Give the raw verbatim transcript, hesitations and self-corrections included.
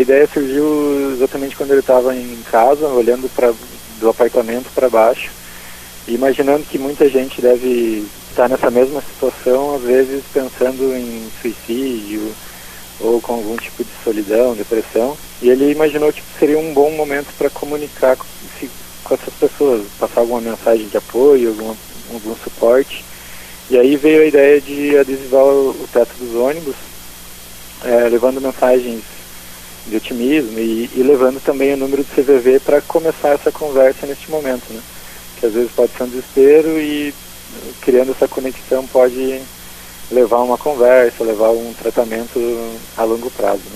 A ideia surgiu exatamente quando ele estava em casa, olhando pra, do apartamento para baixo, e imaginando que muita gente deve estar nessa mesma situação, às vezes pensando em suicídio ou com algum tipo de solidão, depressão. E ele imaginou que seria um bom momento para comunicar com, se, com essas pessoas, passar alguma mensagem de apoio, algum, algum suporte. E aí veio a ideia de adesivar o, o teto dos ônibus, é, levando mensagens de otimismo e, e levando também o número do C V V para começar essa conversa neste momento, né? Que às vezes pode ser um desespero e criando essa conexão pode levar a uma conversa, levar a um tratamento a longo prazo, né?